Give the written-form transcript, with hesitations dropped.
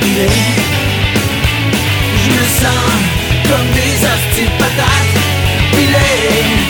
pilés. Je me sens comme des hosties de patates pilées.